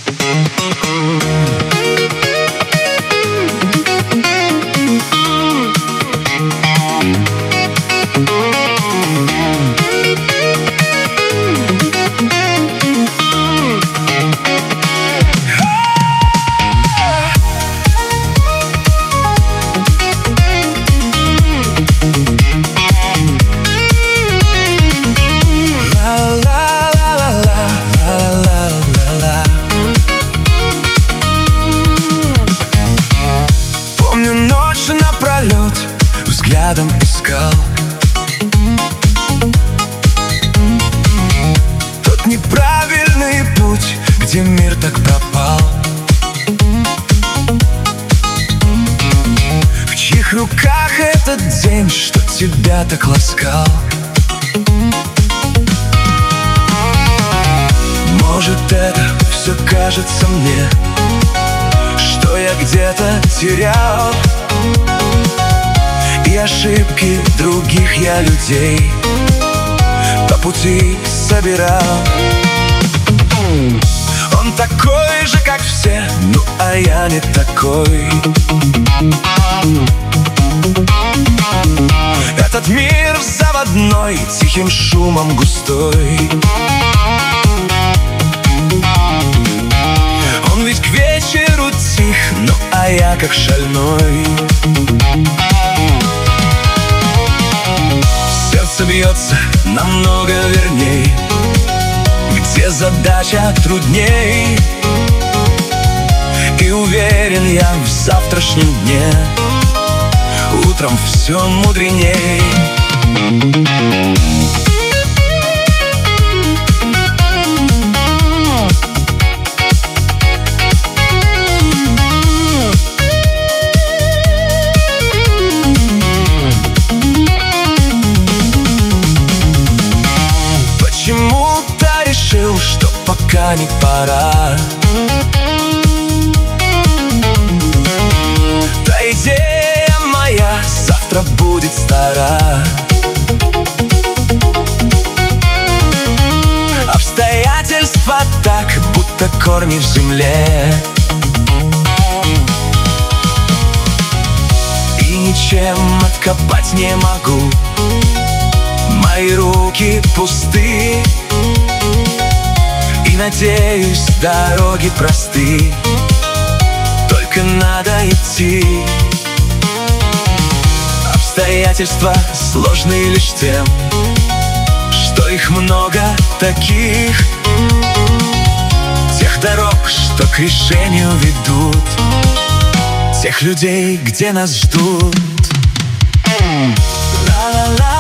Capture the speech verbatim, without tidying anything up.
Взглядом искал тот неправильный путь, где мир так пропал. В чьих руках этот день, что тебя так ласкал? Может, это все кажется мне, что я где-то терял, и ошибки других я людей по пути собирал. Он такой же, как все, ну а я не такой. Этот мир заводной, тихим шумом густой. Он ведь к вечеру тих, ну а я как шальной. Сердце бьется намного верней, где задача трудней. И уверен я в завтрашнем дне, утром все мудреней. Почему-то решил, что пока не пора. Та идея моя завтра будет стара. Обстоятельства так, будто корни в земле, и ничем откопать не могу. Мои руки пусты, и, надеюсь, дороги просты, только надо идти. Обстоятельства сложны лишь тем, что их много таких, тех дорог, что к решению ведут, тех людей, где нас ждут. Ла-ла-ла.